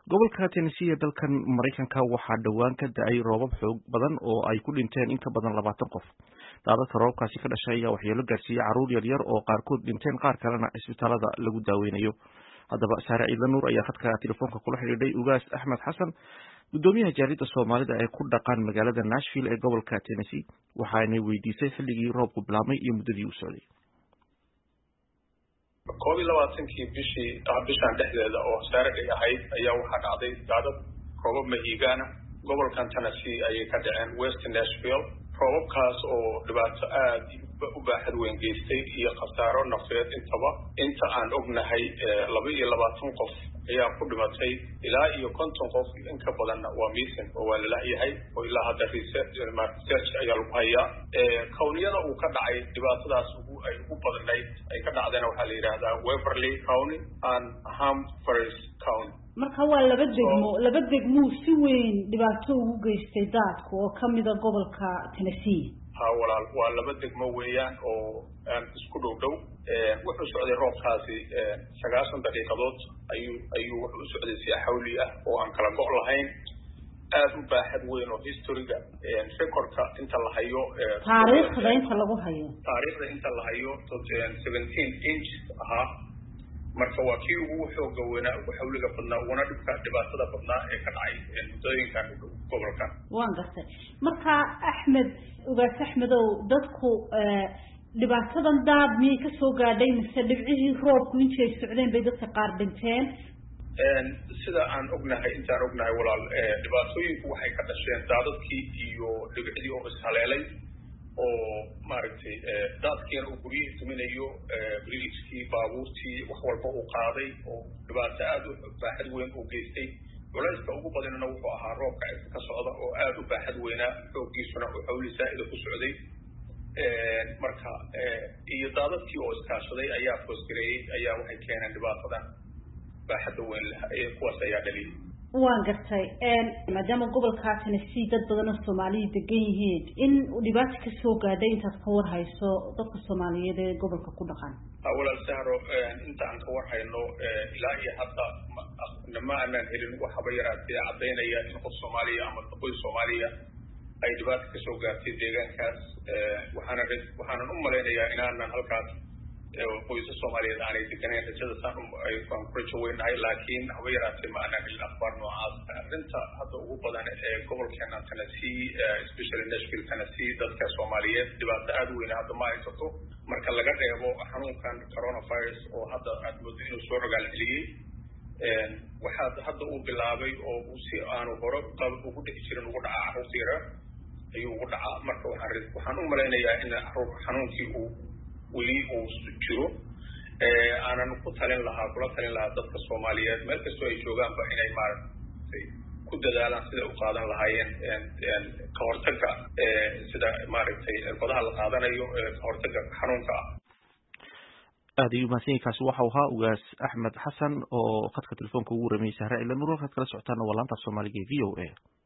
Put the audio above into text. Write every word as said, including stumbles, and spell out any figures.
gobolka Tennessee ee dalkan Mareykanka waxaa dhawaan ka da'ay roobab xoog badan oo ay ku dhinteen in ka badan labaatan qof. Daadadka roobkaasi ka dhashay ayaa waxyeello gaarsiiyay carruur yaryar oo qaarkood dhinteen qaar kalena isbitaalada lagu daaweynayo. Haddaba Saare Ciidla Nuur ayaa khadka telefoonka kula xidhiidhay Ugaas Axmed Xasan, gudoomiyaha jaaliyadda Soomaalida ee ku dhaqan magaalada Nashville ee gobolka Tennessee, waxaanay weydiisay xilligii roobku bilaabmay iyo muddadii uu socday. koob iyo labaatankii bishii bishan dhexdeeda oo Saturday ahayd ayaa waxaa dhacday daadad roobab mahiigaana gobolkan Tennessee ayay ka dhaceen West Nashville. roobabkaas oo dhibaato aad u baaxad weyn geystay iyo khasaaro nafeed intaba inta aan ognahay laba iyo labaatan qof ayaa ku dhimatay ilaa iyo konton qof in ka badanna waa missing oo waa la laayahay oo ilaa hadda research ayaa lagu hayaa kawniyada uu ka dhacay dhibaatadaas ay ugu badanayd ay ka dhacdeen waxaa la yidhaahdaa Waverly County and Humphreys County. marka waa laba degmo laba degmo si weyn dhibaato ugu geystay daadku oo kamid ah gobolka Tennessee. ha walaal waa laba degmo weeyaan oo aan isku dhow dhow wuxuu socday roobkaasi sagaashan daqiiqadood ayuu ayuu wuxuu socday si xawli ah oo aan kala go' lahayn aad u baaxad weyn oo historiga recordka inta la hayo taariikhda inta lagu hayo taariikhda inta la hayo seventeen inch aha marka waa kii ugu xooga weynaa ugu xawliga badnaa uguna dhibka dhibaatada badnaa ee ka dhacay muddooyinkan gobolka. waan gartay marka Axmed Ugaas Axmedow dadku dhibaatadan daad miyay ka soo gaadhay mise dhibcihii roobku intii ay socdeen bay dadka qaar dhinteen? sida aan ognahay intaan ognahay walaal dhibaatooyinku waxay ka dhasheen daadadkii iyo dhibicdii oo ishaleelay oo maaragtay daadkiina uu guryihii tuminayo bridgekii baabuurtii wax walba uu qaaday oo dhibaato aad u baaxad weyn uu geystay. culayska ugu badanna wuxuu ahaa roobka cirka ka socda oo aad u baaxad weynaa xooggiisuna uu xawli saa'ida ku socday marka iyo daadadkii oo iskaashaday ayaa foosgareeyey ayaa waxay keeneen dhibaatadan baaxadda weyn leh ee kuwaas ayaa dhaliyay. waan gartay maadaama gobolka Tennessee dad badan oo Soomaali degan yihiin in dhibaato ka soo gaadhay intaad ka war hayso dadka Soomaaliyeed ee gobolka ku dhaqan. walaal Sahro inta aan ka war hayno ilaa iyo hadda nama aanan helin waxba yaraatay cadeynaya in qof Soomaaliya ama qoys Soomaaliya ay dhibaato ka soo gaartay deegaankaas waxaana waxaan u maleynayaa inaan halkaas qoyska Soomaaliyeed aanay deganeen rajada saan ay ku rajaynahay laakiin haba yaraatay ma aanan helin akhbaar noocaas arrinta hadda ugu badan ee gobolkeena Tennessee especially Nashville Tennessee dadka Soomaaliyeed dhibaato aad weyn hadda ma haysato marka laga reebo xanuunkan coronavirus oo hadda aad moodo inuu soo rogaal celiyay waxaa hadda uu bilaabay oo uu si aanu hore qab ugu dhici jirin ugu dhacaa carruurta yar ayuu ugu dhacaa marka waxaan waxaan u maleynayaa in xanuunkii uu weli uu jiro aanan ku talin lahaa kula talin lahaa dadka Soomaaliyeed meel kastoo ay joogaanba inay maaragtay ku dadaalaan sida u qaadan lahaayeen ka hortagga sida maaragtay irbadaha la qaadanayo ka hortagga xanuunka ah. aad ayuu mahadsan kaasi waxa uu ahaa Ugaas Axmed Xasan oo khadka telefoonka ugu warramay Saare Ciidla Nuur. halkaad kala socotaan waa laanta Soomaaliga ee V O A.